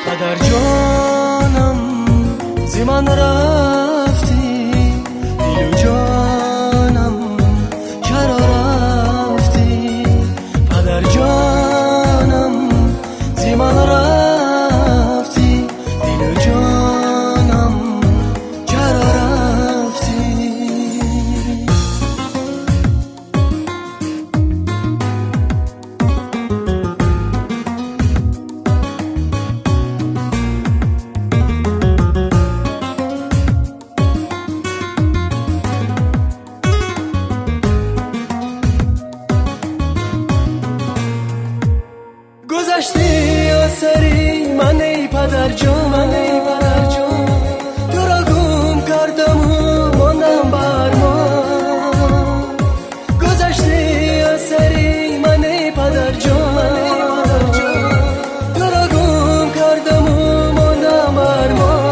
پدر جانم زمان رفتی، دل و جانم چرا رفتی؟ پدر جانم زمان رفتی، دل و جانم چرا رفتی؟ گذشتی یا سری من ای پدر جان، تو را گم کردم و ماندم بر ما. گذشتی یا سری من ای پدر جان، تو را گم کردم و ماندم بر ما.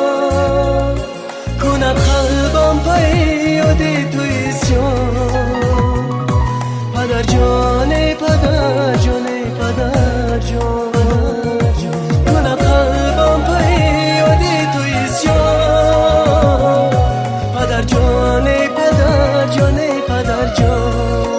کند قلبم پی یاد تو اسیان، پدر جان پدر جان پدر جان، کند قلبم پی یاد تو اسیان، پدر جان پدر جان پدر جان.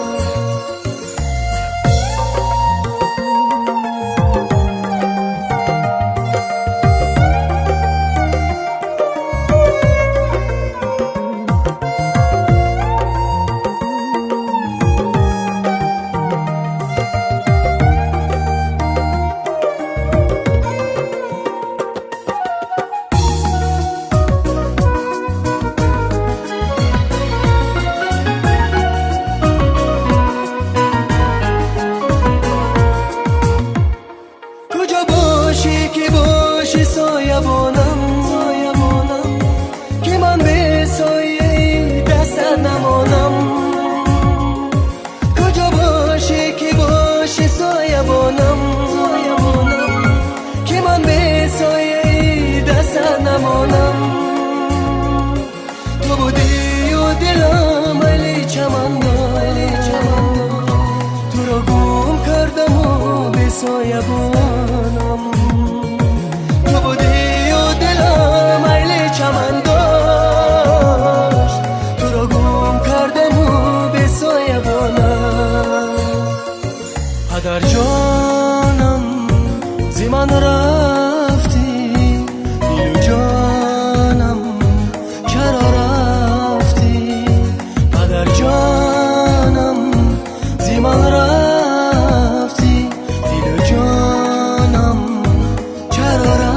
که باشی سایبانم که من به سایه دست نمانم. کجا باشی که باشی سایبانم که من به سایه دست نمانم. تو بودی و دلم علی چمن تو را گم کردم و به سایبانم. تو بودی و دلم علی چمن داشت، تو را گم کردم و به سایبانم. پدر جانم زمان رفتی، دل و جانم چرا رفتی؟ پدر جانم زمان رفتی، دل و جانم چرا رفتی؟